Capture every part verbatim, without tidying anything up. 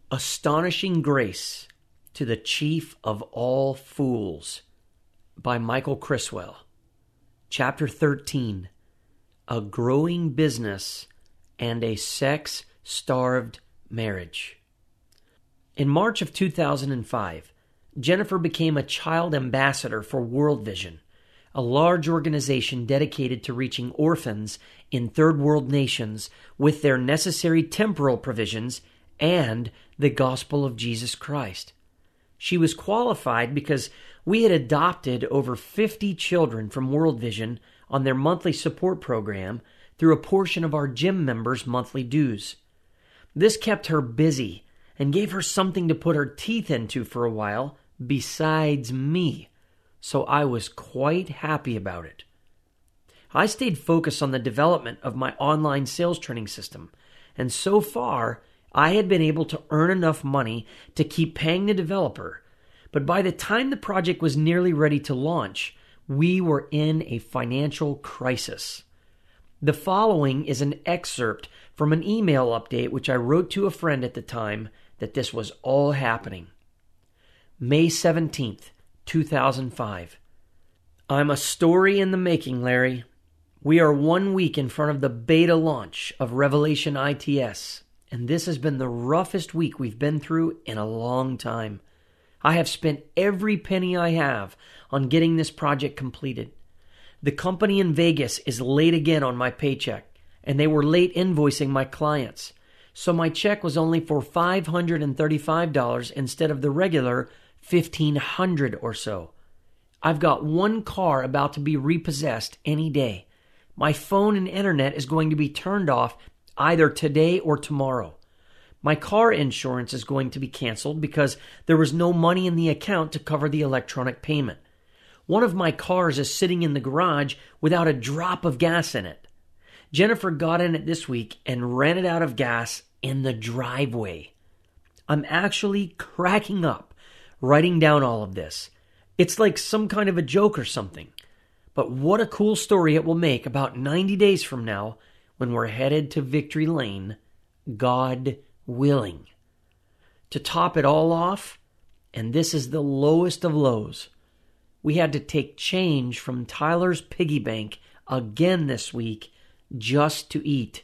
Astonishing Grace to the Chief of All Fools by Michael Criswell. Chapter thirteen, A Growing Business and a Sex-Starved Marriage. In March of two thousand five, Jennifer became a child ambassador for World Vision, a large organization dedicated to reaching orphans in third world nations with their necessary temporal provisions and the gospel of Jesus Christ. She was qualified because we had adopted over fifty children from World Vision on their monthly support program through a portion of our gym members' monthly dues. This kept her busy and gave her something to put her teeth into for a while besides me, so I was quite happy about it. I stayed focused on the development of my online sales training system, and so far, I had been able to earn enough money to keep paying the developer, but by the time the project was nearly ready to launch, we were in a financial crisis. The following is an excerpt from an email update which I wrote to a friend at the time that this was all happening. May seventeenth, two thousand five. I'm a story in the making, Larry. We are one week in front of the beta launch of Revelation I T S. And this has been the roughest week we've been through in a long time. I have spent every penny I have on getting this project completed. The company in Vegas is late again on my paycheck, and they were late invoicing my clients. So my check was only for five hundred thirty-five dollars instead of the regular fifteen hundred dollars or so. I've got one car about to be repossessed any day. My phone and internet is going to be turned off either today or tomorrow. My car insurance is going to be canceled because there was no money in the account to cover the electronic payment. One of my cars is sitting in the garage without a drop of gas in it. Jennifer got in it this week and ran it out of gas in the driveway. I'm actually cracking up writing down all of this. It's like some kind of a joke or something. But what a cool story it will make about ninety days from now when we're headed to Victory Lane, God willing. To top it all off, and this is the lowest of lows, we had to take change from Tyler's piggy bank again this week just to eat.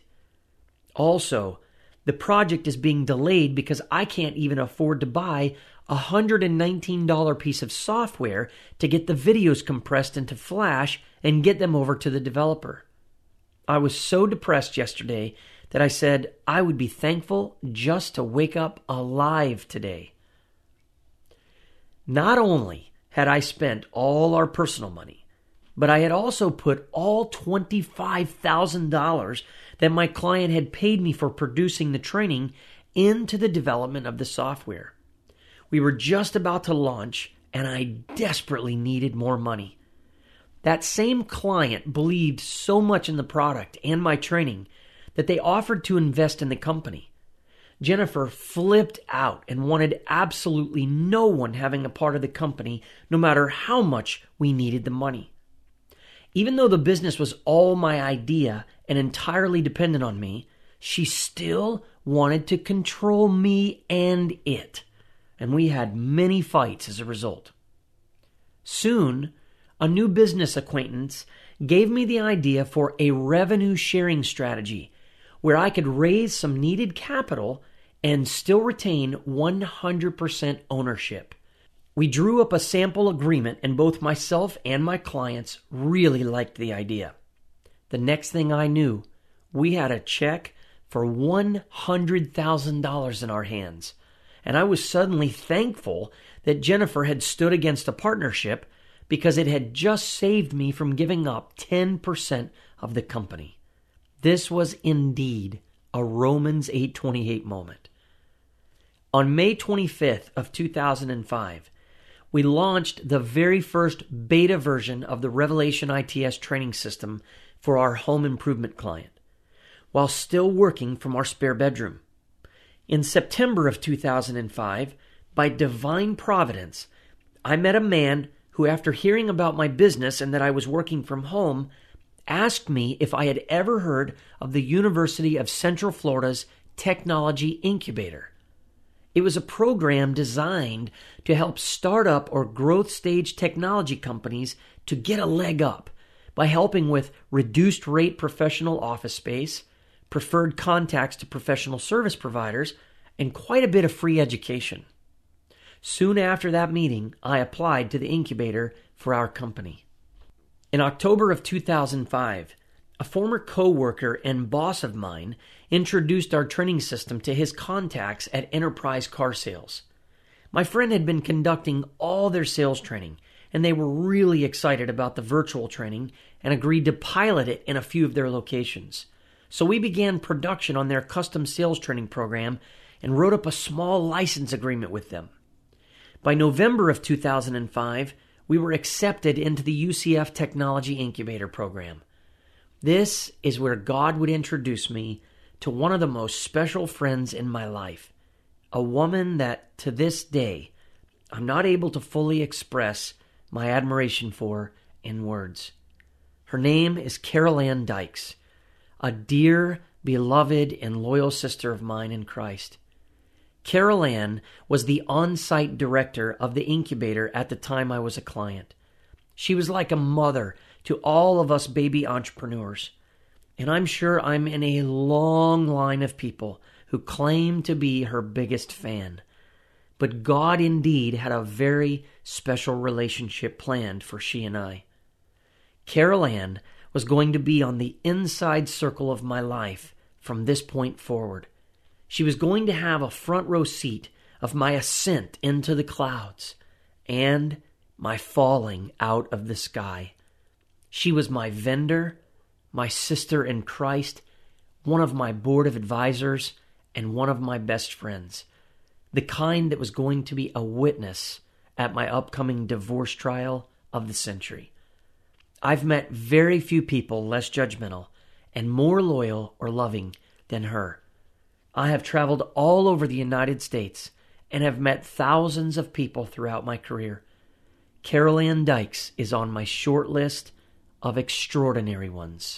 Also, the project is being delayed because I can't even afford to buy a one hundred nineteen dollars piece of software to get the videos compressed into Flash and get them over to the developer. I was so depressed yesterday that I said I would be thankful just to wake up alive today. Not only had I spent all our personal money, but I had also put all twenty-five thousand dollars that my client had paid me for producing the training into the development of the software. We were just about to launch, and I desperately needed more money. That same client believed so much in the product and my training that they offered to invest in the company. Jennifer flipped out and wanted absolutely no one having a part of the company, no matter how much we needed the money. Even though the business was all my idea and entirely dependent on me, she still wanted to control me and it, and we had many fights as a result. Soon, a new business acquaintance gave me the idea for a revenue sharing strategy where I could raise some needed capital and still retain one hundred percent ownership. We drew up a sample agreement, and both myself and my clients really liked the idea. The next thing I knew, we had a check for one hundred thousand dollars in our hands, and I was suddenly thankful that Jennifer had stood against a partnership because it had just saved me from giving up ten percent of the company. This was indeed a Romans eight twenty-eight moment. On May twenty-fifth of two thousand five, we launched the very first beta version of the Revelation I T S training system for our home improvement client, while still working from our spare bedroom. In September of two thousand five, by divine providence, I met a man who, after hearing about my business and that I was working from home, asked me if I had ever heard of the University of Central Florida's Technology Incubator. It was a program designed to help startup or growth stage technology companies to get a leg up by helping with reduced rate professional office space, preferred contacts to professional service providers, and quite a bit of free education. Soon after that meeting, I applied to the incubator for our company. In October of two thousand five, a former coworker and boss of mine introduced our training system to his contacts at Enterprise Car Sales. My friend had been conducting all their sales training, and they were really excited about the virtual training and agreed to pilot it in a few of their locations. So we began production on their custom sales training program and wrote up a small license agreement with them. By November of two thousand five, we were accepted into the U C F Technology Incubator program. This is where God would introduce me to one of the most special friends in my life, a woman that to this day I'm not able to fully express my admiration for in words. Her name is Carol Ann Dykes, a dear, beloved, and loyal sister of mine in Christ. Carol Ann was the on-site director of the incubator at the time I was a client. She was like a mother to all of us baby entrepreneurs, and I'm sure I'm in a long line of people who claim to be her biggest fan. But God indeed had a very special relationship planned for she and I. Carol Ann was going to be on the inside circle of my life from this point forward. She was going to have a front row seat of my ascent into the clouds and my falling out of the sky. She was my vendor, my sister in Christ, one of my board of advisors, and one of my best friends. The kind that was going to be a witness at my upcoming divorce trial of the century. I've met very few people less judgmental and more loyal or loving than her. I have traveled all over the United States and have met thousands of people throughout my career. Carol Ann Dykes is on my short list of extraordinary ones.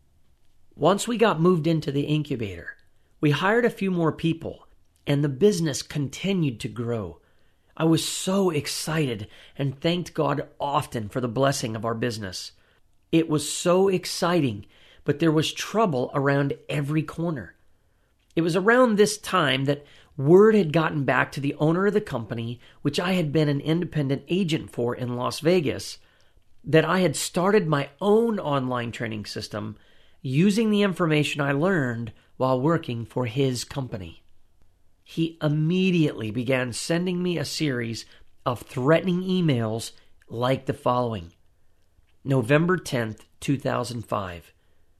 Once we got moved into the incubator, we hired a few more people, and the business continued to grow. I was so excited and thanked God often for the blessing of our business. It was so exciting, but there was trouble around every corner. It was around this time that word had gotten back to the owner of the company, which I had been an independent agent for in Las Vegas, that I had started my own online training system using the information I learned while working for his company. He immediately began sending me a series of threatening emails like the following. November tenth, two thousand five.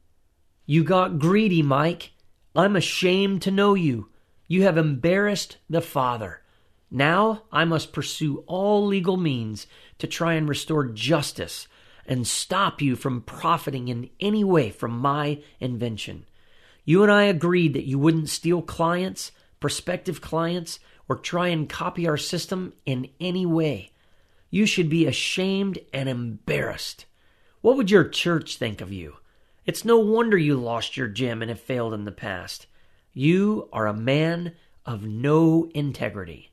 You got greedy, Mike. I'm ashamed to know you. You have embarrassed the Father. Now I must pursue all legal means to try and restore justice and stop you from profiting in any way from my invention. You and I agreed that you wouldn't steal clients, prospective clients, or try and copy our system in any way. You should be ashamed and embarrassed. What would your church think of you? It's no wonder you lost your gym and have failed in the past. You are a man of no integrity.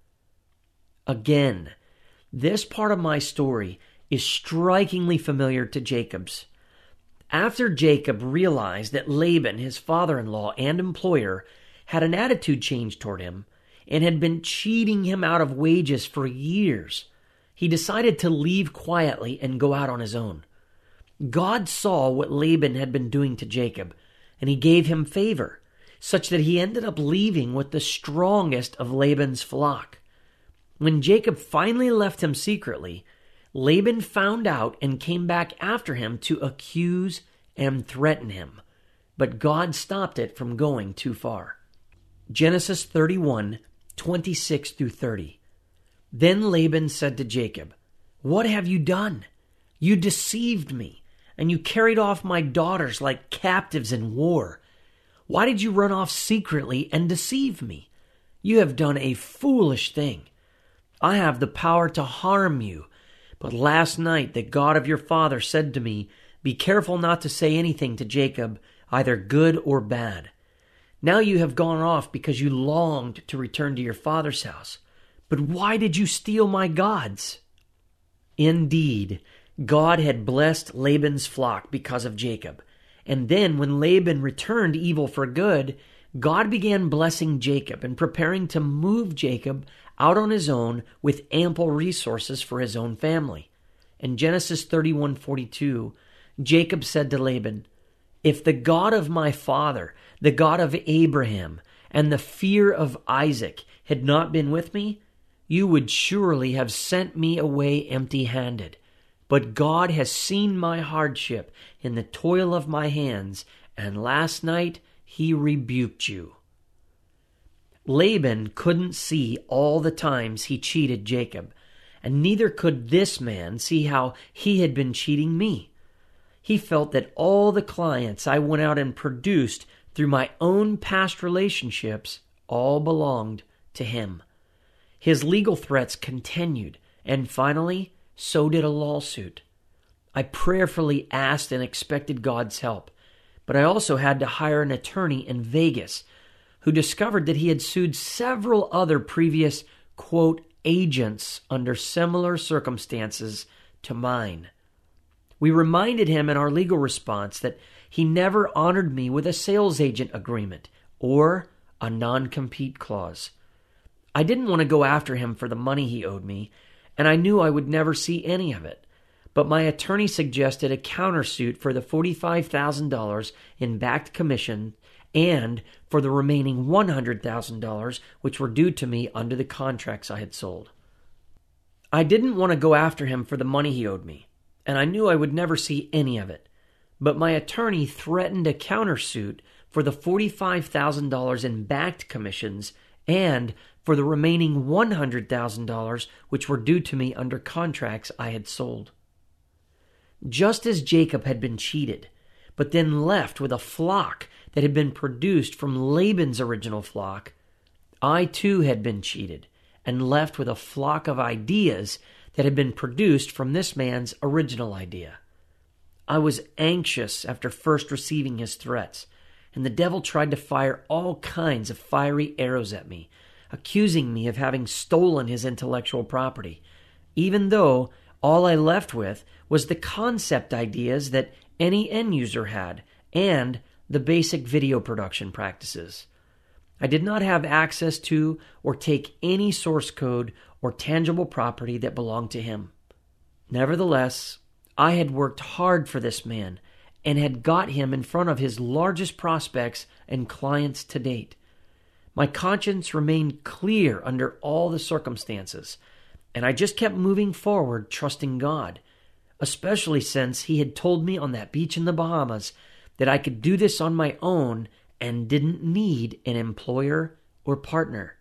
Again, this part of my story is strikingly familiar to Jacob's. After Jacob realized that Laban, his father-in-law and employer, had an attitude change toward him and had been cheating him out of wages for years, he decided to leave quietly and go out on his own. God saw what Laban had been doing to Jacob, and he gave him favor, such that he ended up leaving with the strongest of Laban's flock. When Jacob finally left him secretly, Laban found out and came back after him to accuse and threaten him, but God stopped it from going too far. Genesis thirty-one, twenty-six through thirty. Then Laban said to Jacob, "What have you done? You deceived me, and you carried off my daughters like captives in war. Why did you run off secretly and deceive me? You have done a foolish thing. I have the power to harm you. But last night the God of your father said to me, 'Be careful not to say anything to Jacob, either good or bad.' Now you have gone off because you longed to return to your father's house. But why did you steal my gods?" Indeed, God had blessed Laban's flock because of Jacob. And then when Laban returned evil for good, God began blessing Jacob and preparing to move Jacob out on his own with ample resources for his own family. In Genesis thirty-one forty-two, Jacob said to Laban, "If the God of my father, the God of Abraham, and the fear of Isaac had not been with me, you would surely have sent me away empty-handed. But God has seen my hardship in the toil of my hands, and last night he rebuked you." Laban couldn't see all the times he cheated Jacob, and neither could this man see how he had been cheating me. He felt that all the clients I went out and produced through my own past relationships all belonged to him. His legal threats continued, and finally, so did a lawsuit. I prayerfully asked and expected God's help, but I also had to hire an attorney in Vegas who discovered that he had sued several other previous, quote, agents under similar circumstances to mine. We reminded him in our legal response that he never honored me with a sales agent agreement or a non-compete clause. I didn't want to go after him for the money he owed me, and I knew I would never see any of it. But my attorney suggested a countersuit for the forty-five thousand dollars in backed commission and for the remaining one hundred thousand dollars which were due to me under the contracts I had sold. I didn't want to go after him for the money he owed me, and I knew I would never see any of it. But my attorney threatened a countersuit for the forty-five thousand dollars in backed commissions and for the remaining one hundred thousand dollars which were due to me under contracts I had sold. Just as Jacob had been cheated, but then left with a flock that had been produced from Laban's original flock, I too had been cheated and left with a flock of ideas that had been produced from this man's original idea. I was anxious after first receiving his threats, and the devil tried to fire all kinds of fiery arrows at me, accusing me of having stolen his intellectual property, even though all I left with was the concept ideas that any end user had and the basic video production practices. I did not have access to or take any source code or tangible property that belonged to him. Nevertheless, I had worked hard for this man and had got him in front of his largest prospects and clients to date. My conscience remained clear under all the circumstances, and I just kept moving forward, trusting God, especially since he had told me on that beach in the Bahamas that I could do this on my own and didn't need an employer or partner.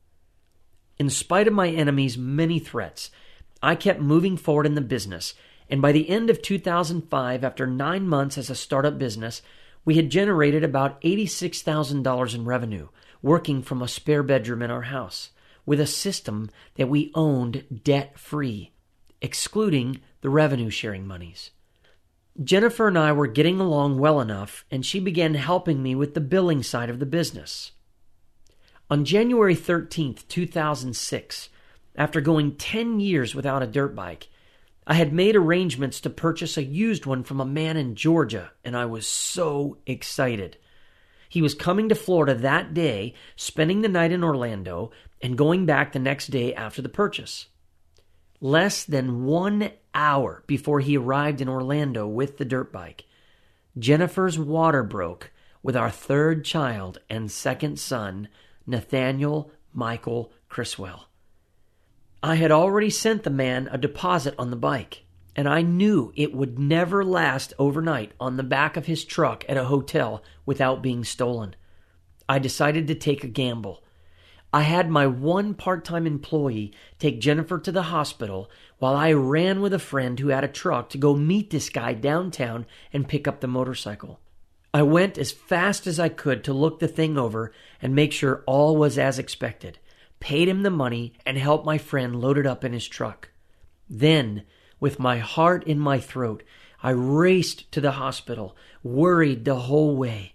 In spite of my enemy's many threats, I kept moving forward in the business, and by the end of two thousand five, after nine months as a startup business, we had generated about eighty-six thousand dollars in revenue, working from a spare bedroom in our house, with a system that we owned debt-free, excluding the revenue-sharing monies. Jennifer and I were getting along well enough, and she began helping me with the billing side of the business. On January thirteenth, two thousand six, after going ten years without a dirt bike, I had made arrangements to purchase a used one from a man in Georgia, and I was so excited. He was coming to Florida that day, spending the night in Orlando, and going back the next day after the purchase. Less than one hour before he arrived in Orlando with the dirt bike, Jennifer's water broke with our third child and second son, Nathaniel Michael Criswell. I had already sent the man a deposit on the bike, and I knew it would never last overnight on the back of his truck at a hotel without being stolen. I decided to take a gamble. I had my one part-time employee take Jennifer to the hospital while I ran with a friend who had a truck to go meet this guy downtown and pick up the motorcycle. I went as fast as I could to look the thing over and make sure all was as expected, paid him the money, and helped my friend load it up in his truck. Then, with my heart in my throat, I raced to the hospital, worried the whole way.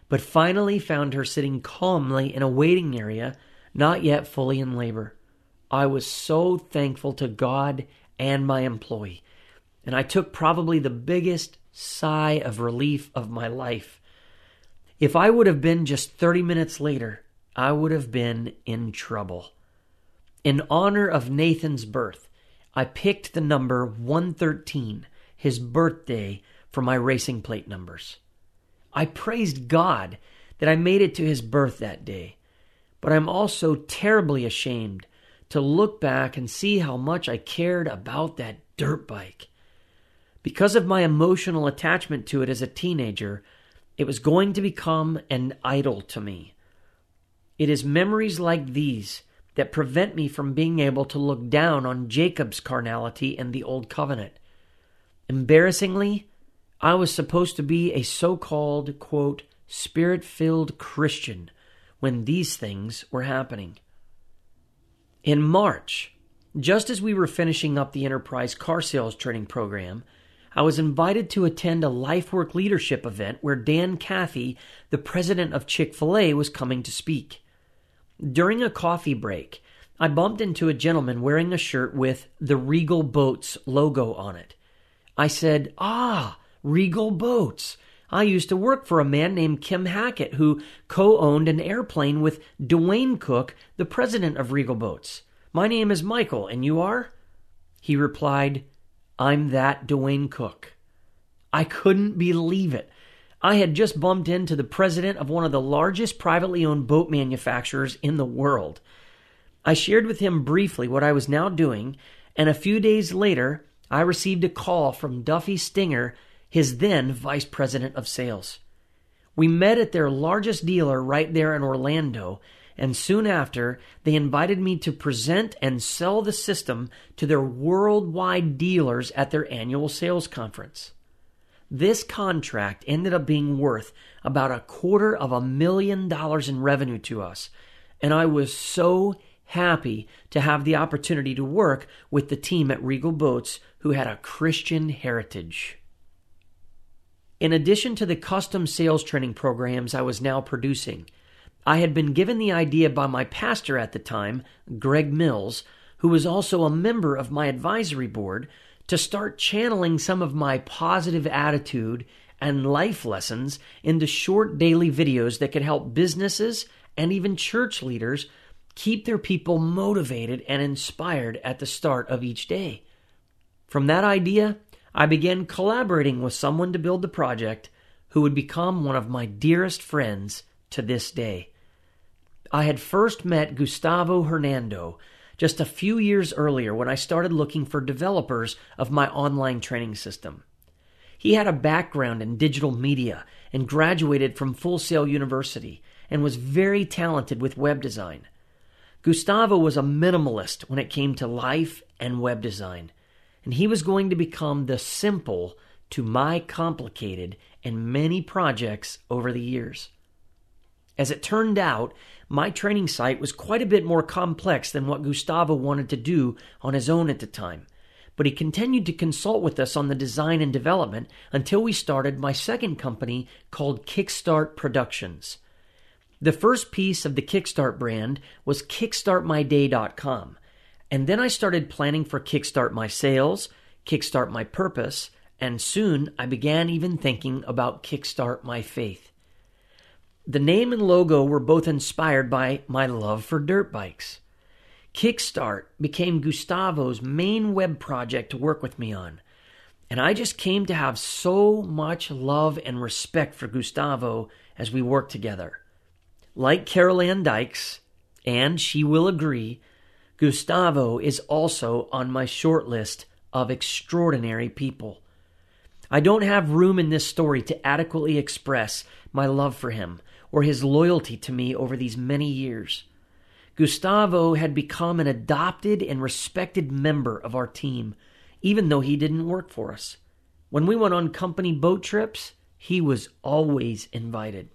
but finally found her sitting calmly in a waiting area, not yet fully in labor. I was so thankful to God and my employee, and I took probably the biggest sigh of relief of my life. If I would have been just thirty minutes later, I would have been in trouble. In honor of Nathan's birth, I picked the number one thirteen, his birthday, for my racing plate numbers. I praised God that I made it to his birth that day, but I'm also terribly ashamed to look back and see how much I cared about that dirt bike. Because of my emotional attachment to it as a teenager, it was going to become an idol to me. It is memories like these that prevent me from being able to look down on Jacob's carnality in the Old Covenant. Embarrassingly, I was supposed to be a so-called, quote, spirit-filled Christian when these things were happening. In March, just as we were finishing up the Enterprise Car Sales Training Program, I was invited to attend a LifeWork leadership event where Dan Cathy, the president of Chick-fil-A, was coming to speak. During a coffee break, I bumped into a gentleman wearing a shirt with the Regal Boats logo on it. I said, "Ah, Regal Boats. I used to work for a man named Kim Hackett who co-owned an airplane with Dwayne Cook, the president of Regal Boats. My name is Michael, and you are?" He replied, "I'm that Dwayne Cook." I couldn't believe it. I had just bumped into the president of one of the largest privately owned boat manufacturers in the world. I shared with him briefly what I was now doing, and a few days later, I received a call from Duffy Stinger, his then vice president of sales. We met at their largest dealer right there in Orlando, and soon after, they invited me to present and sell the system to their worldwide dealers at their annual sales conference. This contract ended up being worth about a quarter of a million dollars in revenue to us, and I was so happy to have the opportunity to work with the team at Regal Boats who had a Christian heritage. In addition to the custom sales training programs I was now producing, I had been given the idea by my pastor at the time, Greg Mills, who was also a member of my advisory board, to start channeling some of my positive attitude and life lessons into short daily videos that could help businesses and even church leaders keep their people motivated and inspired at the start of each day. From that idea, I began collaborating with someone to build the project who would become one of my dearest friends to this day. I had first met Gustavo Hernando just a few years earlier when I started looking for developers of my online training system. He had a background in digital media and graduated from Full Sail University and was very talented with web design. Gustavo was a minimalist when it came to life and web design, and he was going to become the simple to my complicated in many projects over the years. As it turned out, my training site was quite a bit more complex than what Gustavo wanted to do on his own at the time, but he continued to consult with us on the design and development until we started my second company called Kickstart Productions. The first piece of the Kickstart brand was kickstart my day dot com, and then I started planning for Kickstart My Sales, Kickstart My Purpose, and soon I began even thinking about Kickstart My Faith. The name and logo were both inspired by my love for dirt bikes. Kickstart became Gustavo's main web project to work with me on, and I just came to have so much love and respect for Gustavo as we worked together. Like Carol Ann Dykes, and she will agree, Gustavo is also on my short list of extraordinary people. I don't have room in this story to adequately express my love for him or his loyalty to me over these many years. Gustavo had become an adopted and respected member of our team, even though he didn't work for us. When we went on company boat trips, he was always invited.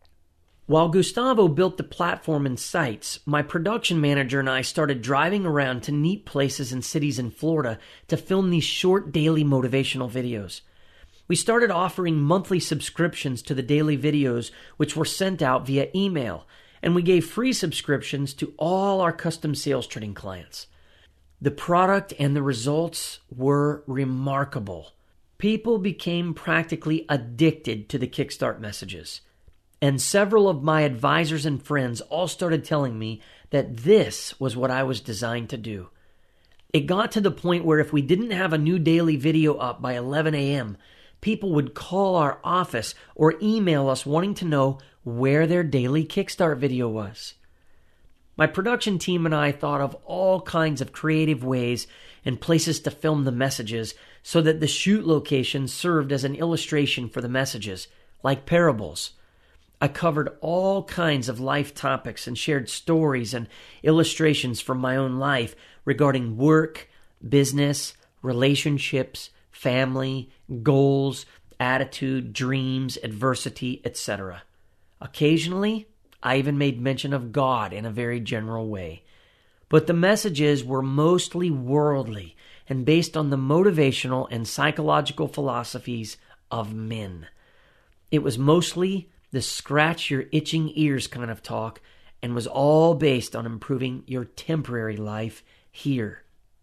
While Gustavo built the platform and sites, my production manager and I started driving around to neat places and cities in Florida to film these short daily motivational videos. We started offering monthly subscriptions to the daily videos, which were sent out via email, and we gave free subscriptions to all our custom sales training clients. The product and the results were remarkable. People became practically addicted to the Kickstart messages. And several of my advisors and friends all started telling me that this was what I was designed to do. It got to the point where if we didn't have a new daily video up by eleven a.m., people would call our office or email us wanting to know where their daily Kickstart video was. My production team and I thought of all kinds of creative ways and places to film the messages so that the shoot location served as an illustration for the messages, like parables. I covered all kinds of life topics and shared stories and illustrations from my own life regarding work, business, relationships, family, goals, attitude, dreams, adversity, et cetera. Occasionally, I even made mention of God in a very general way. But the messages were mostly worldly and based on the motivational and psychological philosophies of men. It was mostly the scratch your itching ears kind of talk and was all based on improving your temporary life here.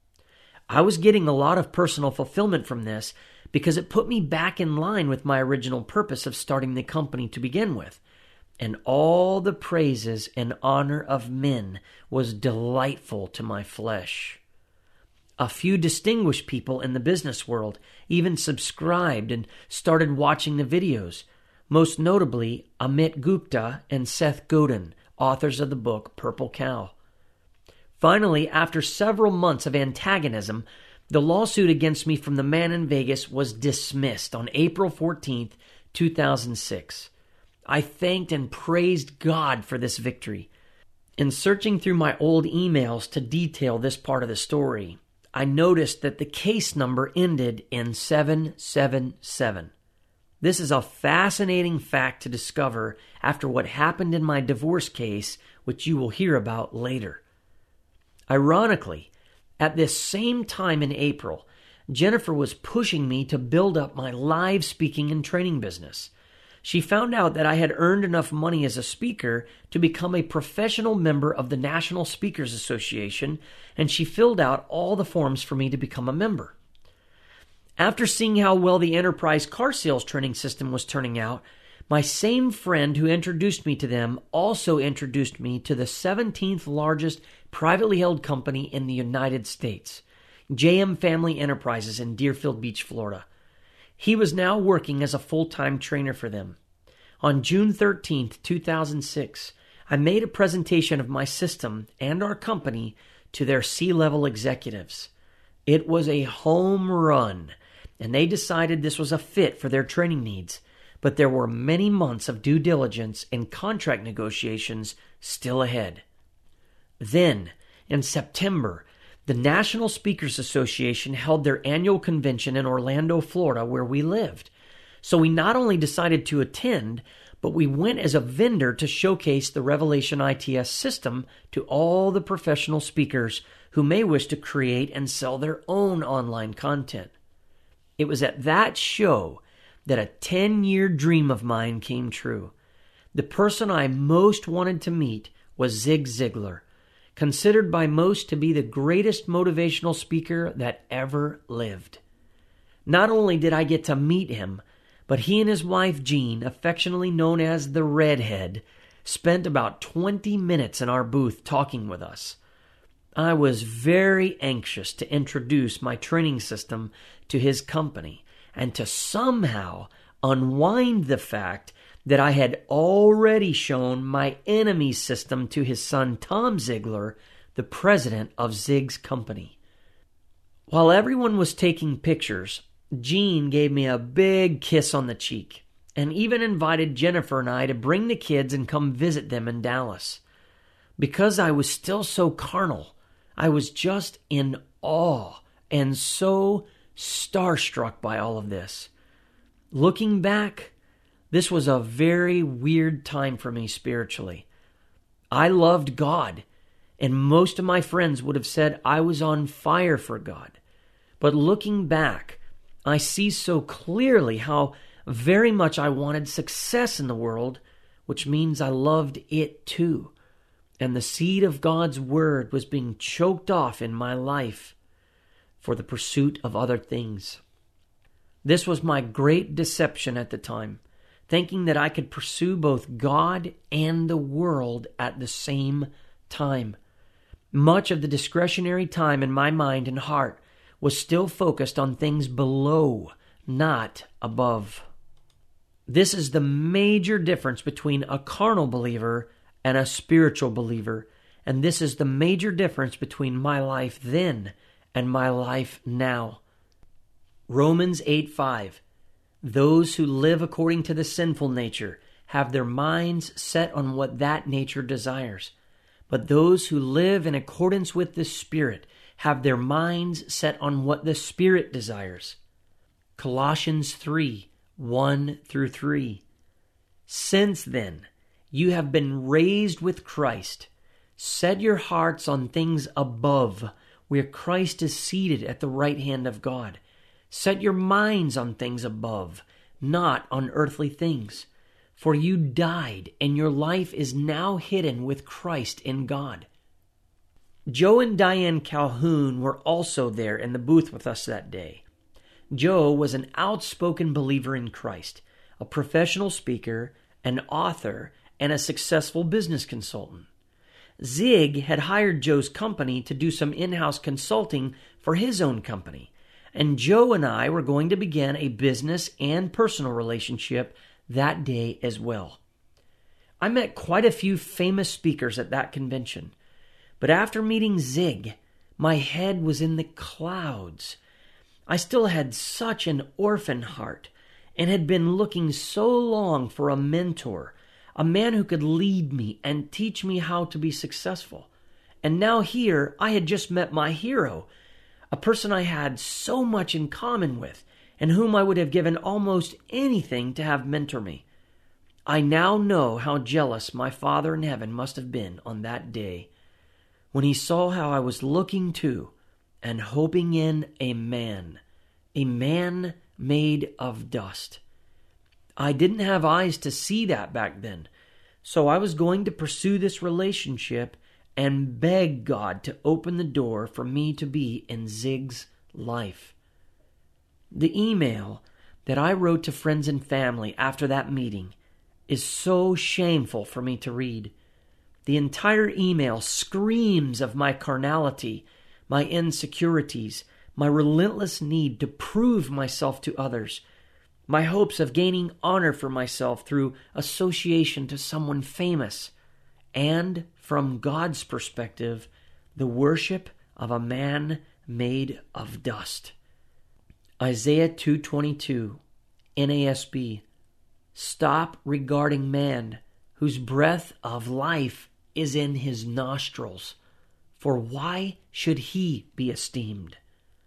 I was getting a lot of personal fulfillment from this because it put me back in line with my original purpose of starting the company to begin with. And all the praises and honor of men was delightful to my flesh. A few distinguished people in the business world even subscribed and started watching the videos, most notably Amit Gupta and Seth Godin, authors of the book Purple Cow. Finally, after several months of antagonism, the lawsuit against me from the man in Vegas was dismissed on April fourteenth, two thousand six. I thanked and praised God for this victory. In searching through my old emails to detail this part of the story, I noticed that the case number ended in seven seven seven. This is a fascinating fact to discover after what happened in my divorce case, which you will hear about later. Ironically, at this same time in April, Jennifer was pushing me to build up my live speaking and training business. She found out that I had earned enough money as a speaker to become a professional member of the National Speakers Association, and she filled out all the forms for me to become a member. After seeing how well the enterprise car sales training system was turning out, my same friend who introduced me to them also introduced me to the seventeenth largest privately held company in the United States, J M Family Enterprises in Deerfield Beach, Florida. He was now working as a full-time trainer for them. On June thirteenth, two thousand six, I made a presentation of my system and our company to their C-level executives. It was a home run, and they decided this was a fit for their training needs, but there were many months of due diligence and contract negotiations still ahead. Then, in September, the National Speakers Association held their annual convention in Orlando, Florida, where we lived. So we not only decided to attend, but we went as a vendor to showcase the Revelation I T S system to all the professional speakers who may wish to create and sell their own online content. It was at that show that a ten-year dream of mine came true. The person I most wanted to meet was Zig Ziglar, considered by most to be the greatest motivational speaker that ever lived. Not only did I get to meet him, but he and his wife Jean, affectionately known as the Redhead, spent about twenty minutes in our booth talking with us. I was very anxious to introduce my training system to his company and to somehow unwind the fact that I had already shown my enemy's system to his son Tom Ziglar, the president of Zig's company. While everyone was taking pictures, Jean gave me a big kiss on the cheek and even invited Jennifer and I to bring the kids and come visit them in Dallas. Because I was still so carnal, I was just in awe and so starstruck by all of this. Looking back, this was a very weird time for me spiritually. I loved God, and most of my friends would have said I was on fire for God. But looking back, I see so clearly how very much I wanted success in the world, which means I loved it too. And the seed of God's word was being choked off in my life for the pursuit of other things. This was my great deception at the time, thinking that I could pursue both God and the world at the same time. Much of the discretionary time in my mind and heart was still focused on things below, not above. This is the major difference between a carnal believer and a spiritual believer, and this is the major difference between my life then and my life now. Romans eight five. Those who live according to the sinful nature have their minds set on what that nature desires. But those who live in accordance with the Spirit have their minds set on what the Spirit desires. Colossians three one through three. Since then, you have been raised with Christ. Set your hearts on things above, where Christ is seated at the right hand of God. Set your minds on things above, not on earthly things. For you died, and your life is now hidden with Christ in God. Joe and Diane Calhoun were also there in the booth with us that day. Joe was an outspoken believer in Christ, a professional speaker, an author, and a successful business consultant. Zig had hired Joe's company to do some in-house consulting for his own company, and Joe and I were going to begin a business and personal relationship that day as well. I met quite a few famous speakers at that convention, but after meeting Zig, my head was in the clouds. I still had such an orphan heart and had been looking so long for a mentor, a man who could lead me and teach me how to be successful. And now here I had just met my hero, a person I had so much in common with and whom I would have given almost anything to have mentor me. I now know how jealous my Father in heaven must have been on that day when he saw how I was looking to and hoping in a man, a man made of dust. I didn't have eyes to see that back then, so I was going to pursue this relationship and beg God to open the door for me to be in Zig's life. The email that I wrote to friends and family after that meeting is so shameful for me to read. The entire email screams of my carnality, my insecurities, my relentless need to prove myself to others, my hopes of gaining honor for myself through association to someone famous, and, from God's perspective, the worship of a man made of dust. Isaiah two twenty-two, N A S B. Stop regarding man, whose breath of life is in his nostrils, for why should he be esteemed?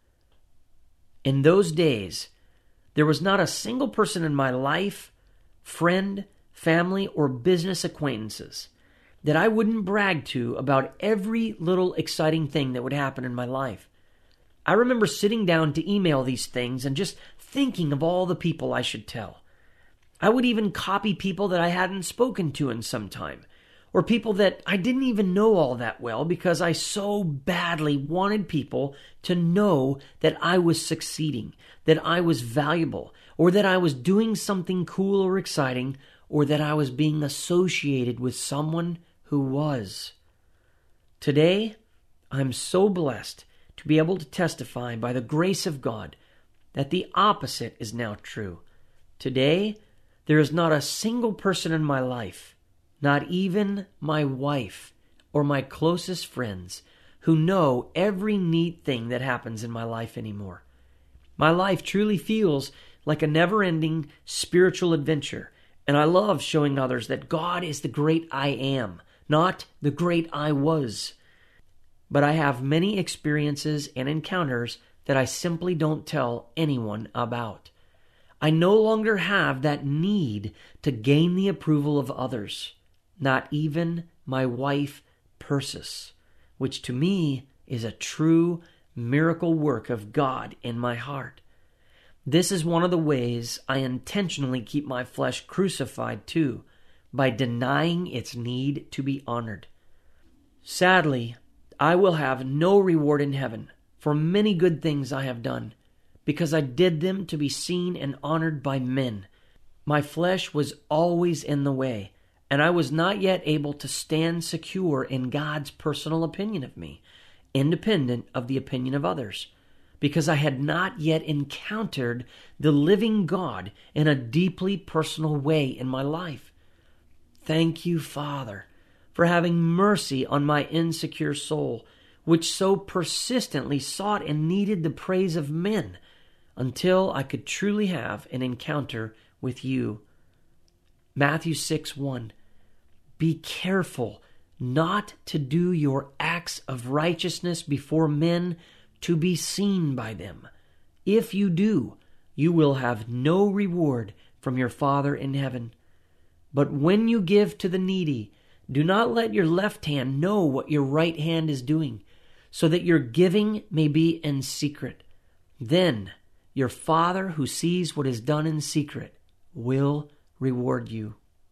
In those days, there was not a single person in my life, friend, family, or business acquaintances that I wouldn't brag to about every little exciting thing that would happen in my life. I remember sitting down to email these things and just thinking of all the people I should tell. I would even copy people that I hadn't spoken to in some time, or people that I didn't even know all that well because I so badly wanted people to know that I was succeeding, that I was valuable, or that I was doing something cool or exciting, or that I was being associated with someone who was. Today, I'm so blessed to be able to testify by the grace of God that the opposite is now true. Today, there is not a single person in my life, not even my wife or my closest friends, who know every neat thing that happens in my life anymore. My life truly feels like a never-ending spiritual adventure, and I love showing others that God is the great I am, not the great I was. But I have many experiences and encounters that I simply don't tell anyone about. I no longer have that need to gain the approval of others, not even my wife, Persis, which to me is a true miracle work of God in my heart. This is one of the ways I intentionally keep my flesh crucified too, by denying its need to be honored. Sadly, I will have no reward in heaven for many good things I have done, because I did them to be seen and honored by men. My flesh was always in the way, and I was not yet able to stand secure in God's personal opinion of me, independent of the opinion of others, because I had not yet encountered the living God in a deeply personal way in my life. Thank you, Father, for having mercy on my insecure soul, which so persistently sought and needed the praise of men, until I could truly have an encounter with you. Matthew six one. Be careful not to do your acts of righteousness before men to be seen by them. If you do, you will have no reward from your Father in heaven. But when you give to the needy, do not let your left hand know what your right hand is doing, so that your giving may be in secret. Then your Father who sees what is done in secret will reward you.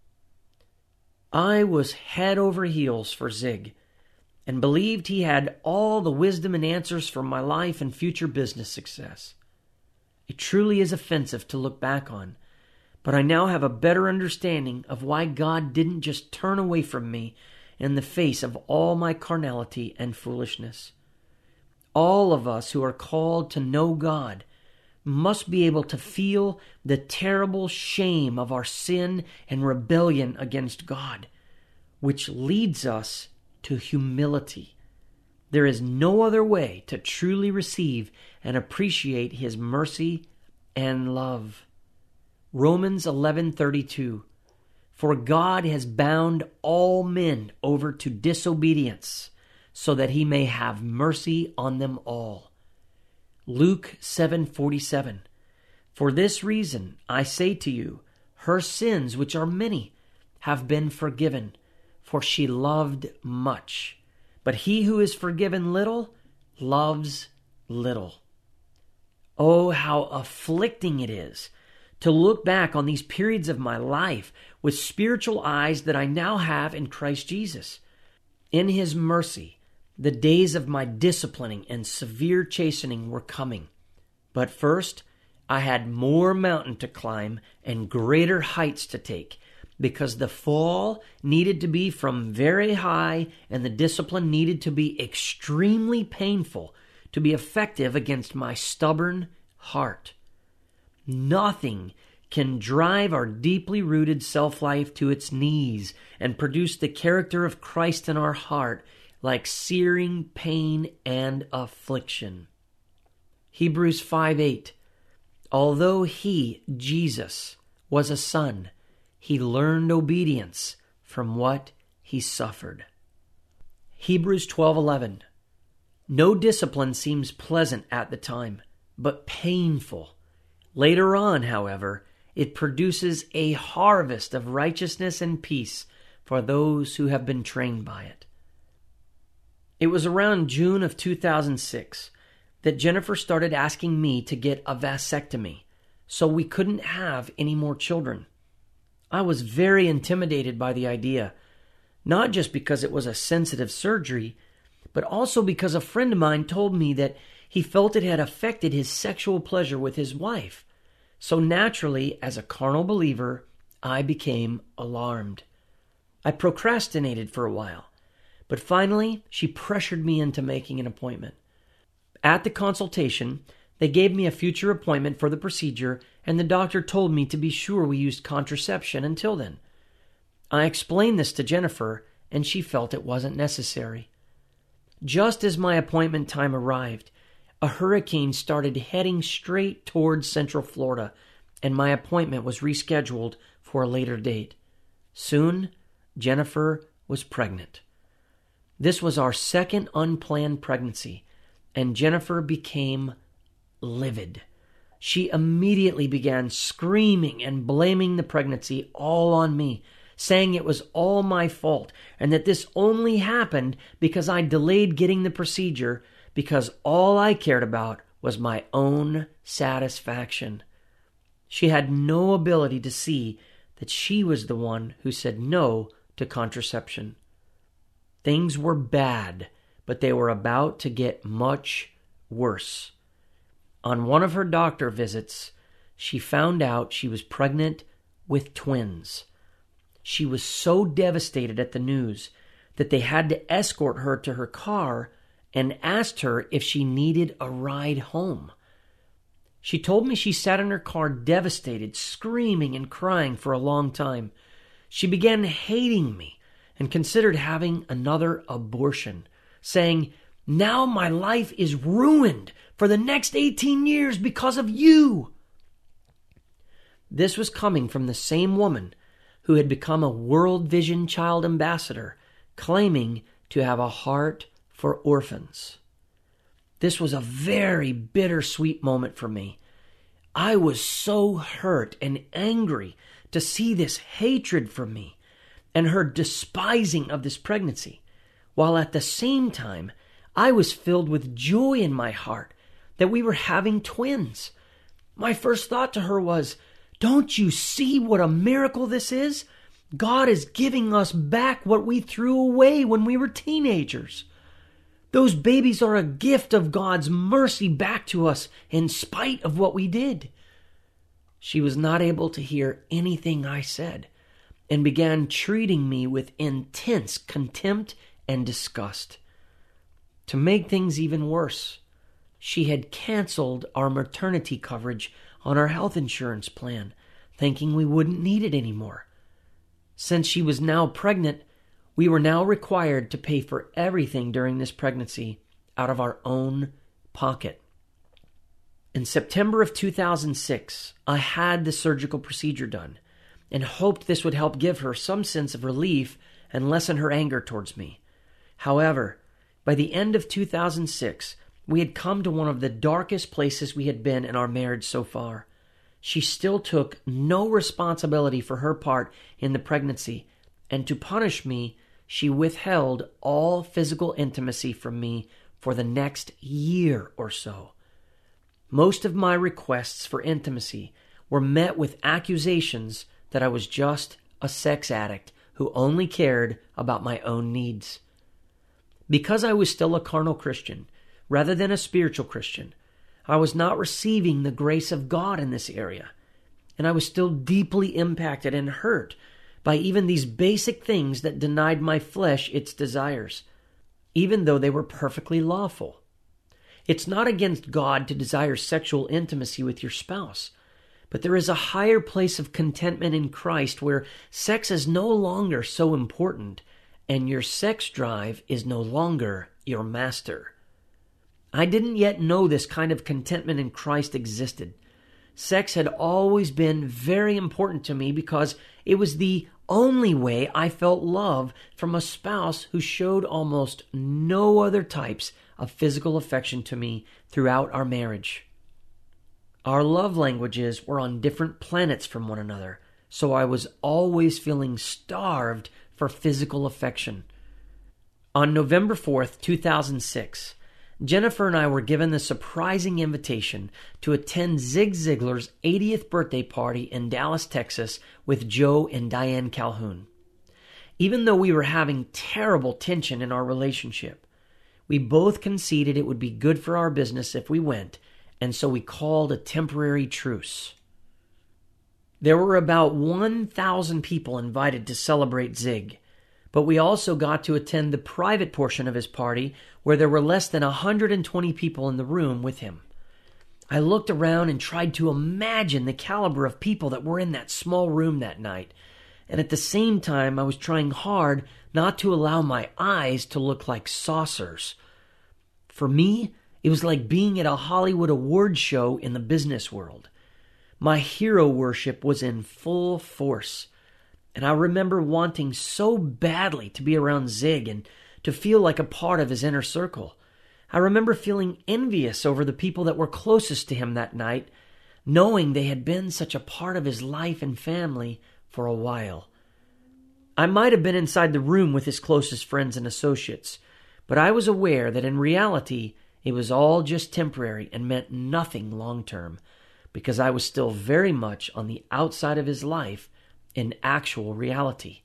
I was head over heels for Zig, and believed he had all the wisdom and answers for my life and future business success. It truly is offensive to look back on, but I now have a better understanding of why God didn't just turn away from me in the face of all my carnality and foolishness. All of us who are called to know God must be able to feel the terrible shame of our sin and rebellion against God, which leads us to humility. There is no other way to truly receive and appreciate His mercy and love. Romans eleven thirty-two. For God has bound all men over to disobedience, so that He may have mercy on them all. Luke seven forty-seven. For this reason I say to you, her sins, which are many, have been forgiven, for she loved much. But he who is forgiven little loves little. Oh, how afflicting it is to look back on these periods of my life with spiritual eyes that I now have in Christ Jesus. In His mercy, the days of my disciplining and severe chastening were coming. But first, I had more mountain to climb and greater heights to take, because the fall needed to be from very high and the discipline needed to be extremely painful to be effective against my stubborn heart. Nothing can drive our deeply rooted self-life to its knees and produce the character of Christ in our heart like searing pain and affliction. Hebrews five eight. Although He, Jesus, was a son, He learned obedience from what He suffered. Hebrews twelve eleven. No discipline seems pleasant at the time, but painful. Later on, however, it produces a harvest of righteousness and peace for those who have been trained by it. It was around June of two thousand six that Jennifer started asking me to get a vasectomy, so we couldn't have any more children. I was very intimidated by the idea, not just because it was a sensitive surgery, but also because a friend of mine told me that he felt it had affected his sexual pleasure with his wife. So naturally, as a carnal believer, I became alarmed. I procrastinated for a while, but finally she pressured me into making an appointment. At the consultation, they gave me a future appointment for the procedure, and the doctor told me to be sure we used contraception until then. I explained this to Jennifer, and she felt it wasn't necessary. Just as my appointment time arrived, a hurricane started heading straight towards Central Florida, and my appointment was rescheduled for a later date. Soon, Jennifer was pregnant. This was our second unplanned pregnancy, and Jennifer became livid. She immediately began screaming and blaming the pregnancy all on me, saying it was all my fault and that this only happened because I delayed getting the procedure, because all I cared about was my own satisfaction. She had no ability to see that she was the one who said no to contraception. Things were bad, but they were about to get much worse. On one of her doctor visits, she found out she was pregnant with twins. She was so devastated at the news that they had to escort her to her car and asked her if she needed a ride home. She told me she sat in her car devastated, screaming and crying for a long time. She began hating me and considered having another abortion, saying, "Now my life is ruined for the next eighteen years because of you." This was coming from the same woman who had become a World Vision Child Ambassador, claiming to have a heart for orphans. This was a very bittersweet moment for me. I was so hurt and angry to see this hatred for me and her despising of this pregnancy, while at the same time I was filled with joy in my heart that we were having twins. My first thought to her was, "Don't you see what a miracle this is? God is giving us back what we threw away when we were teenagers. Those babies are a gift of God's mercy back to us in spite of what we did." She was not able to hear anything I said and began treating me with intense contempt and disgust. To make things even worse, she had canceled our maternity coverage on our health insurance plan, thinking we wouldn't need it anymore. Since she was now pregnant, we were now required to pay for everything during this pregnancy out of our own pocket. In September of two thousand six, I had the surgical procedure done and hoped this would help give her some sense of relief and lessen her anger towards me. However, by the end of two thousand six, we had come to one of the darkest places we had been in our marriage so far. She still took no responsibility for her part in the pregnancy, and to punish me, she withheld all physical intimacy from me for the next year or so. Most of my requests for intimacy were met with accusations that I was just a sex addict who only cared about my own needs. Because I was still a carnal Christian, rather than a spiritual Christian, I was not receiving the grace of God in this area, and I was still deeply impacted and hurt by even these basic things that denied my flesh its desires, even though they were perfectly lawful. It's not against God to desire sexual intimacy with your spouse, but there is a higher place of contentment in Christ where sex is no longer so important and your sex drive is no longer your master. I didn't yet know this kind of contentment in Christ existed. Sex had always been very important to me because it was the only way I felt love from a spouse who showed almost no other types of physical affection to me throughout our marriage. Our love languages were on different planets from one another, so I was always feeling starved for physical affection. On November fourth, two thousand six, Jennifer and I were given the surprising invitation to attend Zig Ziglar's eightieth birthday party in Dallas, Texas with Joe and Diane Calhoun. Even though we were having terrible tension in our relationship, we both conceded it would be good for our business if we went, and so we called a temporary truce. There were about one thousand people invited to celebrate Zig, but we also got to attend the private portion of his party where there were less than one hundred twenty people in the room with him. I looked around and tried to imagine the caliber of people that were in that small room that night, and at the same time I was trying hard not to allow my eyes to look like saucers. For me, it was like being at a Hollywood award show in the business world. My hero worship was in full force, and I remember wanting so badly to be around Zig and to feel like a part of his inner circle. I remember feeling envious over the people that were closest to him that night, knowing they had been such a part of his life and family for a while. I might have been inside the room with his closest friends and associates, but I was aware that in reality It was all just temporary and meant nothing long term, because I was still very much on the outside of his life in actual reality.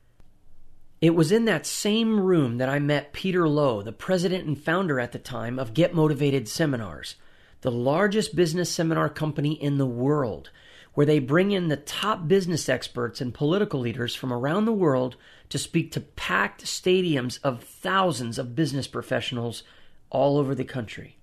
It was in that same room that I met Peter Lowe, the president and founder at the time of Get Motivated Seminars, the largest business seminar company in the world, where they bring in the top business experts and political leaders from around the world to speak to packed stadiums of thousands of business professionals all over the country.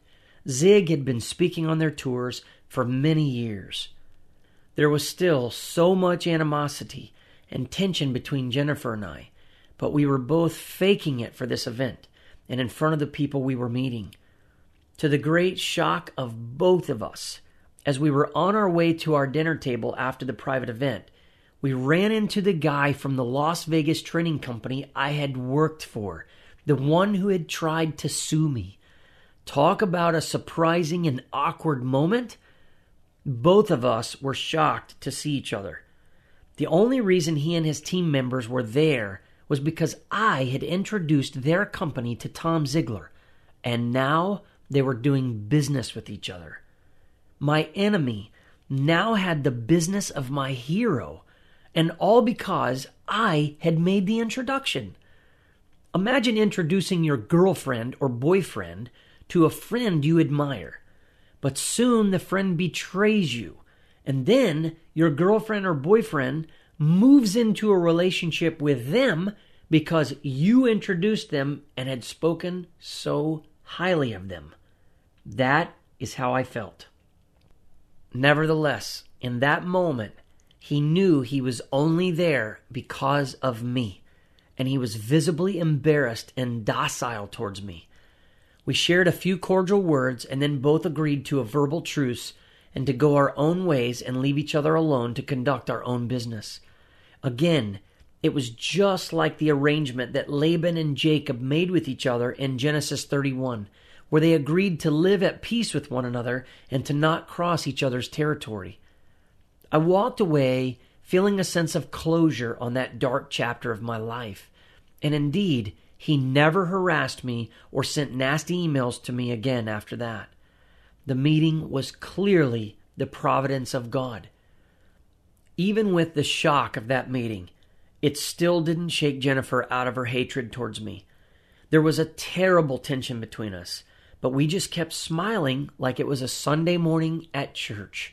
Zig had been speaking on their tours for many years. There was still so much animosity and tension between Jennifer and I, but we were both faking it for this event and in front of the people we were meeting. To the great shock of both of us, as we were on our way to our dinner table after the private event, we ran into the guy from the Las Vegas training company I had worked for, the one who had tried to sue me. Talk about a surprising and awkward moment. Both of us were shocked to see each other. The only reason he and his team members were there was because I had introduced their company to Tom Ziglar, and now they were doing business with each other. My enemy now had the business of my hero, and all because I had made the introduction. Imagine introducing your girlfriend or boyfriend to a friend you admire, but soon the friend betrays you, and then your girlfriend or boyfriend moves into a relationship with them because you introduced them and had spoken so highly of them. That is how I felt. Nevertheless, in that moment, he knew he was only there because of me, and he was visibly embarrassed and docile towards me. We shared a few cordial words and then both agreed to a verbal truce and to go our own ways and leave each other alone to conduct our own business. Again, it was just like the arrangement that Laban and Jacob made with each other in Genesis thirty-one, where they agreed to live at peace with one another and to not cross each other's territory. I walked away feeling a sense of closure on that dark chapter of my life, and indeed, he never harassed me or sent nasty emails to me again after that. The meeting was clearly the providence of God. Even with the shock of that meeting, it still didn't shake Jennifer out of her hatred towards me. There was a terrible tension between us, but we just kept smiling like it was a Sunday morning at church.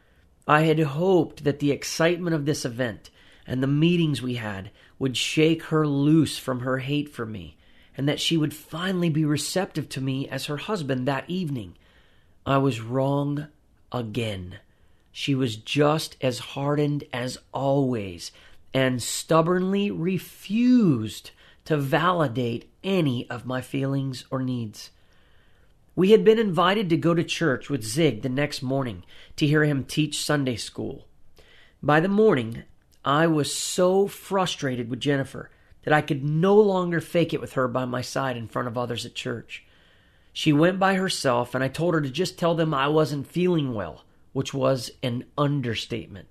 I had hoped that the excitement of this event and the meetings we had would shake her loose from her hate for me, and that she would finally be receptive to me as her husband that evening. I was wrong again. She was just as hardened as always, and stubbornly refused to validate any of my feelings or needs. We had been invited to go to church with Zig the next morning to hear him teach Sunday school. By the morning, I was so frustrated with Jennifer that I could no longer fake it with her by my side in front of others at church. She went by herself, and I told her to just tell them I wasn't feeling well, which was an understatement.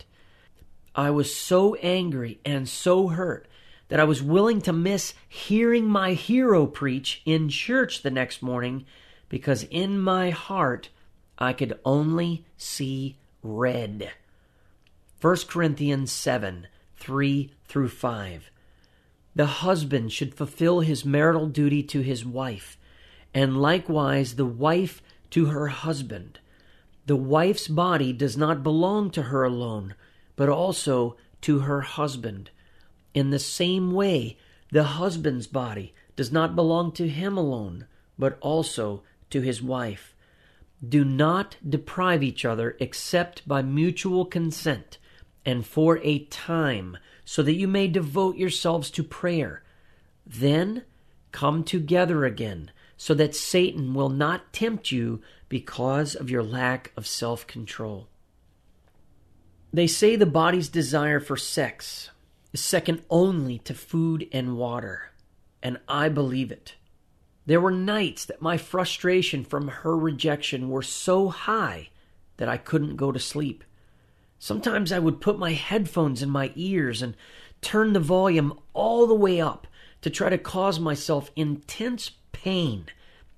I was so angry and so hurt that I was willing to miss hearing my hero preach in church the next morning, because in my heart I could only see red. First Corinthians seven, three through five. The husband should fulfill his marital duty to his wife, and likewise the wife to her husband. The wife's body does not belong to her alone, but also to her husband. In the same way, the husband's body does not belong to him alone, but also to his wife. Do not deprive each other except by mutual consent, and for a time, so that you may devote yourselves to prayer. Then come together again, so that Satan will not tempt you because of your lack of self-control. They say the body's desire for sex is second only to food and water, and I believe it. There were nights that my frustration from her rejection were so high that I couldn't go to sleep. Sometimes I would put my headphones in my ears and turn the volume all the way up to try to cause myself intense pain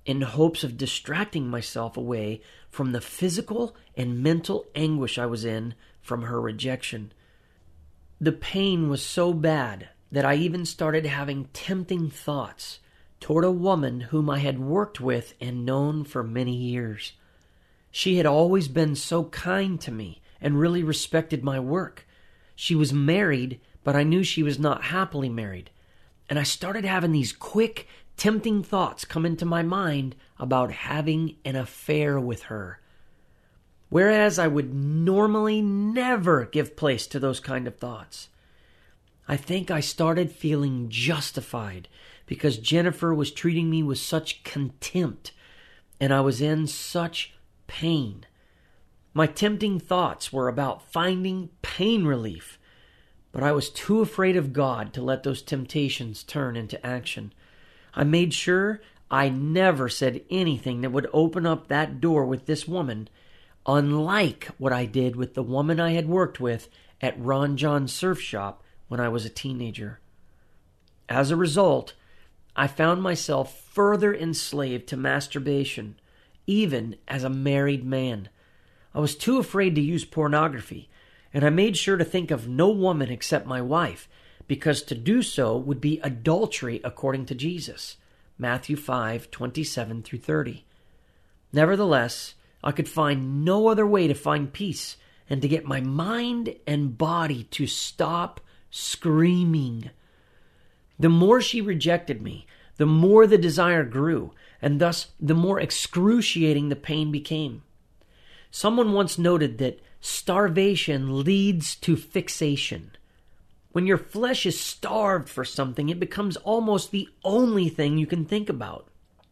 in hopes of distracting myself away from the physical and mental anguish I was in from her rejection. The pain was so bad that I even started having tempting thoughts toward a woman whom I had worked with and known for many years. She had always been so kind to me and really respected my work. She was married, but I knew she was not happily married. And I started having these quick, tempting thoughts come into my mind about having an affair with her. Whereas I would normally never give place to those kind of thoughts. I think I started feeling justified because Jennifer was treating me with such contempt and I was in such pain. My tempting thoughts were about finding pain relief, but I was too afraid of God to let those temptations turn into action. I made sure I never said anything that would open up that door with this woman, unlike what I did with the woman I had worked with at Ron John's surf shop when I was a teenager. As a result, I found myself further enslaved to masturbation, even as a married man. I was too afraid to use pornography, and I made sure to think of no woman except my wife, because to do so would be adultery according to Jesus. Matthew five, twenty-seven through thirty. Nevertheless, I could find no other way to find peace and to get my mind and body to stop screaming. The more she rejected me, the more the desire grew, and thus the more excruciating the pain became. Someone once noted that starvation leads to fixation. When your flesh is starved for something, it becomes almost the only thing you can think about.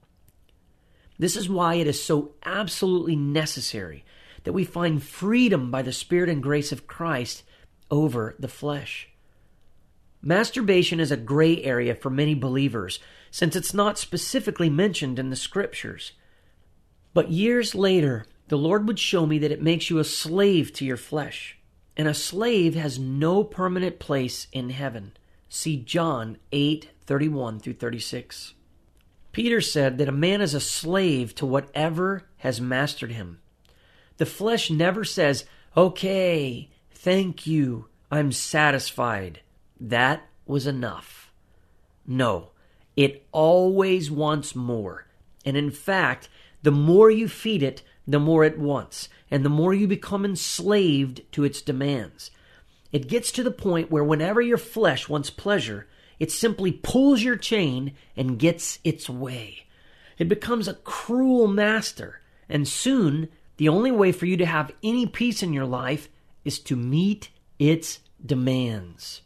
This is why it is so absolutely necessary that we find freedom by the Spirit and grace of Christ over the flesh. Masturbation is a gray area for many believers, since it's not specifically mentioned in the Scriptures. But years later, the Lord would show me that it makes you a slave to your flesh, and a slave has no permanent place in heaven. See John eight, thirty-one through thirty-six. Peter said that a man is a slave to whatever has mastered him. The flesh never says, "Okay, thank you, I'm satisfied. That was enough." No, it always wants more. And in fact, the more you feed it, the more it wants, and the more you become enslaved to its demands. It gets to the point where whenever your flesh wants pleasure, it simply pulls your chain and gets its way. It becomes a cruel master, and soon the only way for you to have any peace in your life is to meet its demands.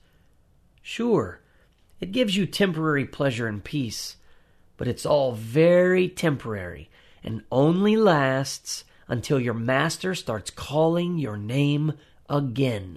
Sure, it gives you temporary pleasure and peace, but it's all very temporary and only lasts until your master starts calling your name again.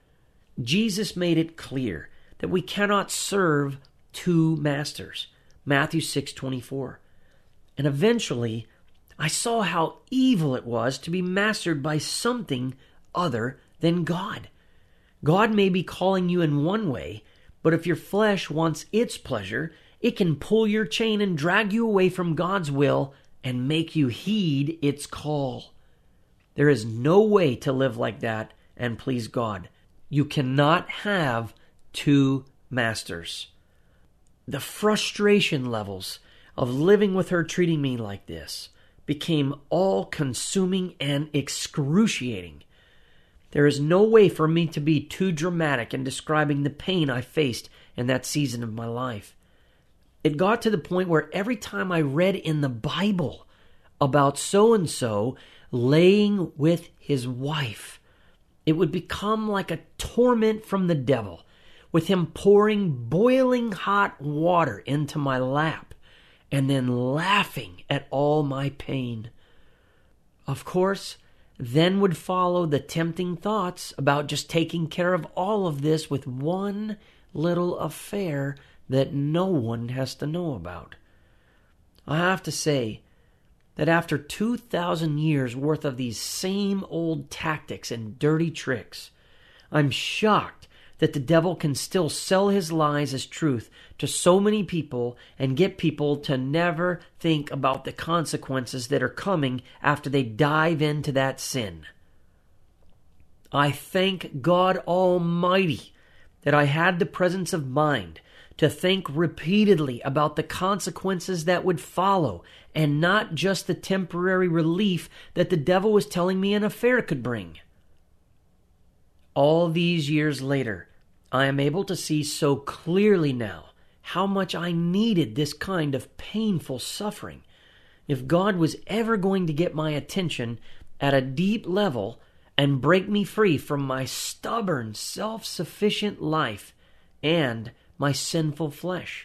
Jesus made it clear that we cannot serve two masters. Matthew six twenty-four. And eventually, I saw how evil it was to be mastered by something other than God. God may be calling you in one way, but if your flesh wants its pleasure, it can pull your chain and drag you away from God's will and make you heed its call. There is no way to live like that and please God. You cannot have two masters. The frustration levels of living with her treating me like this became all-consuming and excruciating. There is no way for me to be too dramatic in describing the pain I faced in that season of my life. It got to the point where every time I read in the Bible about so-and-so laying with his wife, it would become like a torment from the devil, with him pouring boiling hot water into my lap and then laughing at all my pain. Of course, then would follow the tempting thoughts about just taking care of all of this with one little affair that no one has to know about. I have to say that after two thousand years worth of these same old tactics and dirty tricks, I'm shocked that the devil can still sell his lies as truth to so many people and get people to never think about the consequences that are coming after they dive into that sin. I thank God Almighty that I had the presence of mind to think repeatedly about the consequences that would follow, and not just the temporary relief that the devil was telling me an affair could bring. All these years later, I am able to see so clearly now how much I needed this kind of painful suffering. If God was ever going to get my attention at a deep level and break me free from my stubborn, self-sufficient life and my sinful flesh.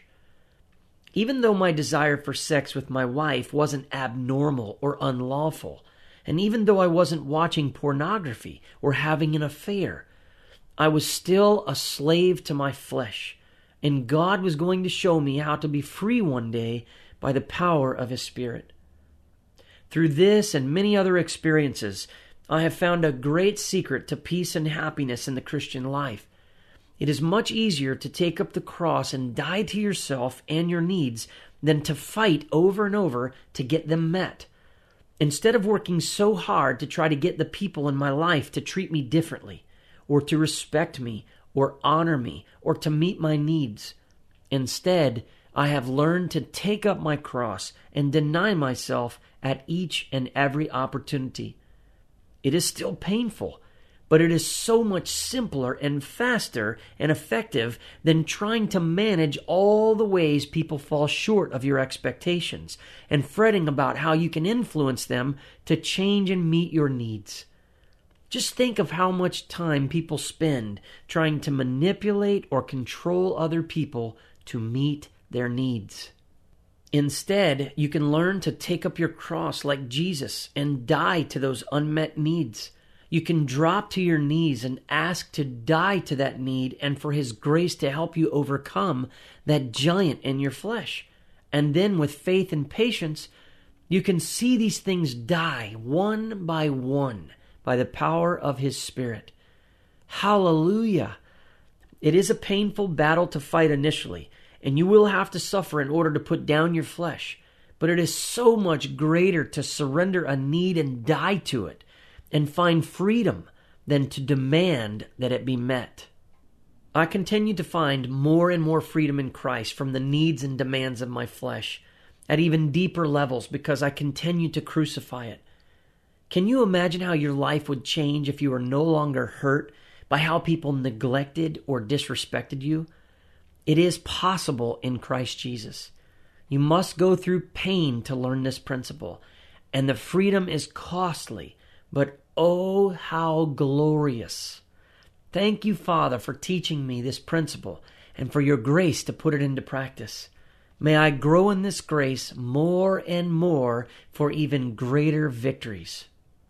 Even though my desire for sex with my wife wasn't abnormal or unlawful, and even though I wasn't watching pornography or having an affair, I was still a slave to my flesh, and God was going to show me how to be free one day by the power of His Spirit. Through this and many other experiences, I have found a great secret to peace and happiness in the Christian life. It is much easier to take up the cross and die to yourself and your needs than to fight over and over to get them met. Instead of working so hard to try to get the people in my life to treat me differently, or to respect me, or honor me, or to meet my needs, instead, I have learned to take up my cross and deny myself at each and every opportunity. It is still painful, but it is so much simpler and faster and effective than trying to manage all the ways people fall short of your expectations and fretting about how you can influence them to change and meet your needs. Just think of how much time people spend trying to manipulate or control other people to meet their needs. Instead, you can learn to take up your cross like Jesus and die to those unmet needs. You can drop to your knees and ask to die to that need and for His grace to help you overcome that giant in your flesh. And then with faith and patience, you can see these things die one by one by the power of His Spirit. Hallelujah! It is a painful battle to fight initially, and you will have to suffer in order to put down your flesh. But it is so much greater to surrender a need and die to it, and find freedom than to demand that it be met. I continue to find more and more freedom in Christ from the needs and demands of my flesh at even deeper levels because I continue to crucify it. Can you imagine how your life would change if you were no longer hurt by how people neglected or disrespected you? It is possible in Christ Jesus. You must go through pain to learn this principle, and the freedom is costly, but oh, how glorious. Thank you, Father, for teaching me this principle and for your grace to put it into practice. May I grow in this grace more and more for even greater victories.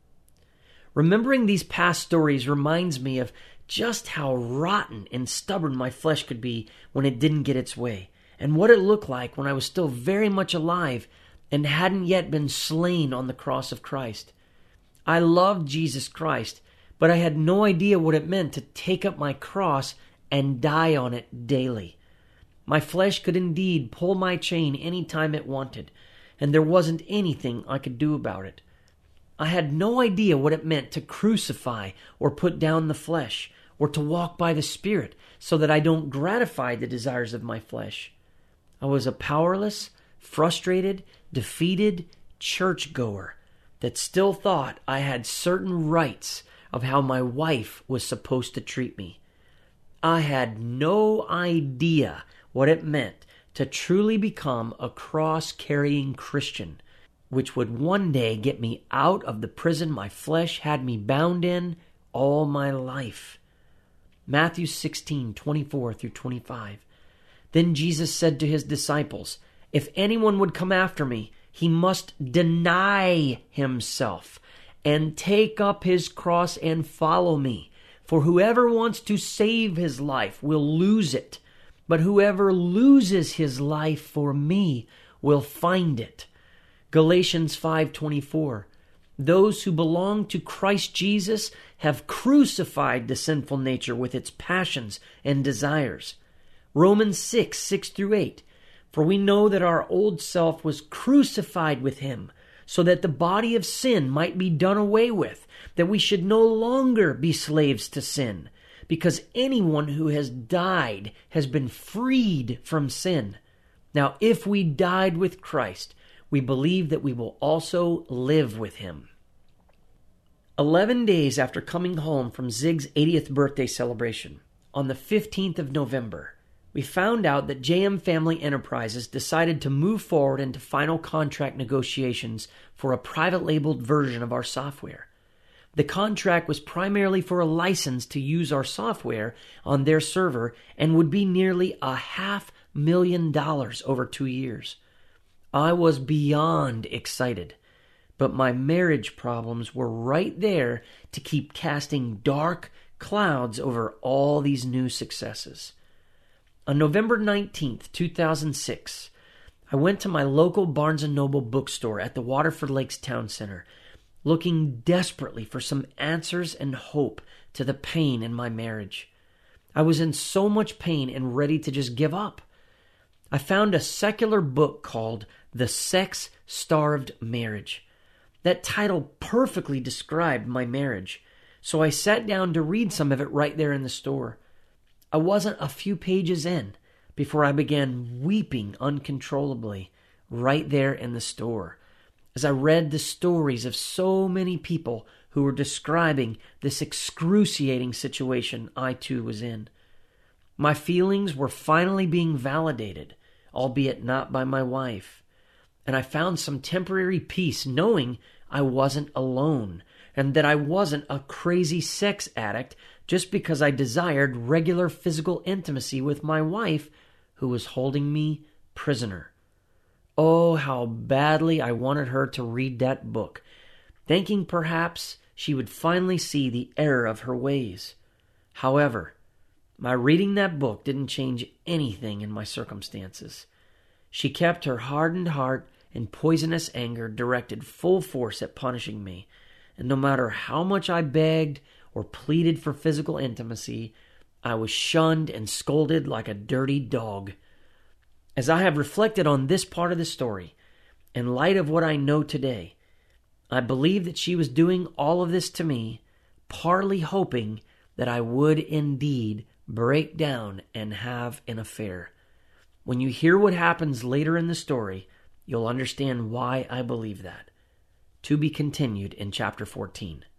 Remembering these past stories reminds me of just how rotten and stubborn my flesh could be when it didn't get its way, and what it looked like when I was still very much alive and hadn't yet been slain on the cross of Christ. I loved Jesus Christ, but I had no idea what it meant to take up my cross and die on it daily. My flesh could indeed pull my chain any time it wanted, and there wasn't anything I could do about it. I had no idea what it meant to crucify or put down the flesh, or to walk by the Spirit so that I don't gratify the desires of my flesh. I was a powerless, frustrated, defeated churchgoer that still thought I had certain rights of how my wife was supposed to treat me. I had no idea what it meant to truly become a cross-carrying Christian, which would one day get me out of the prison my flesh had me bound in all my life. Matthew sixteen, twenty-four through twenty-five. Then Jesus said to His disciples, "If anyone would come after me, he must deny himself and take up his cross and follow me. For whoever wants to save his life will lose it, but whoever loses his life for me will find it." Galatians five twenty-four. Those who belong to Christ Jesus have crucified the sinful nature with its passions and desires. Romans six, six through eight. For we know that our old self was crucified with him, so that the body of sin might be done away with, that we should no longer be slaves to sin, because anyone who has died has been freed from sin. Now, if we died with Christ, we believe that we will also live with him. Eleven days after coming home from Zig's eightieth birthday celebration, on the fifteenth of November, we found out that J M Family Enterprises decided to move forward into final contract negotiations for a private labeled version of our software. The contract was primarily for a license to use our software on their server and would be nearly a half million dollars over two years. I was beyond excited, but my marriage problems were right there to keep casting dark clouds over all these new successes. On November nineteenth, two thousand six, I went to my local Barnes and Noble bookstore at the Waterford Lakes Town Center, looking desperately for some answers and hope to the pain in my marriage. I was in so much pain and ready to just give up. I found a secular book called The Sex-Starved Marriage. That title perfectly described my marriage, so I sat down to read some of it right there in the store. I wasn't a few pages in before I began weeping uncontrollably right there in the store as I read the stories of so many people who were describing this excruciating situation I too was in. My feelings were finally being validated, albeit not by my wife, and I found some temporary peace knowing I wasn't alone and that I wasn't a crazy sex addict just because I desired regular physical intimacy with my wife who was holding me prisoner. Oh, how badly I wanted her to read that book, thinking perhaps she would finally see the error of her ways. However, my reading that book didn't change anything in my circumstances. She kept her hardened heart and poisonous anger directed full force at punishing me, and no matter how much I begged or pleaded for physical intimacy, I was shunned and scolded like a dirty dog. As I have reflected on this part of the story, in light of what I know today, I believe that she was doing all of this to me, partly hoping that I would indeed break down and have an affair. When you hear what happens later in the story, you'll understand why I believe that. To be continued in chapter fourteen.